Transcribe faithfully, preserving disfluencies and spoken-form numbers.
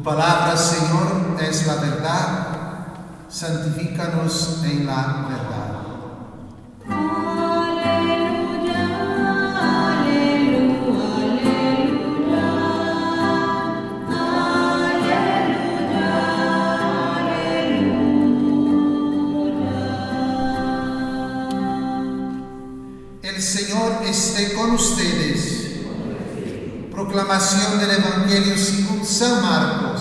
Tu palabra, Señor, es la verdad. Santifícanos en la verdad. El Señor esté con ustedes. Proclamación del Evangelio según San Marcos.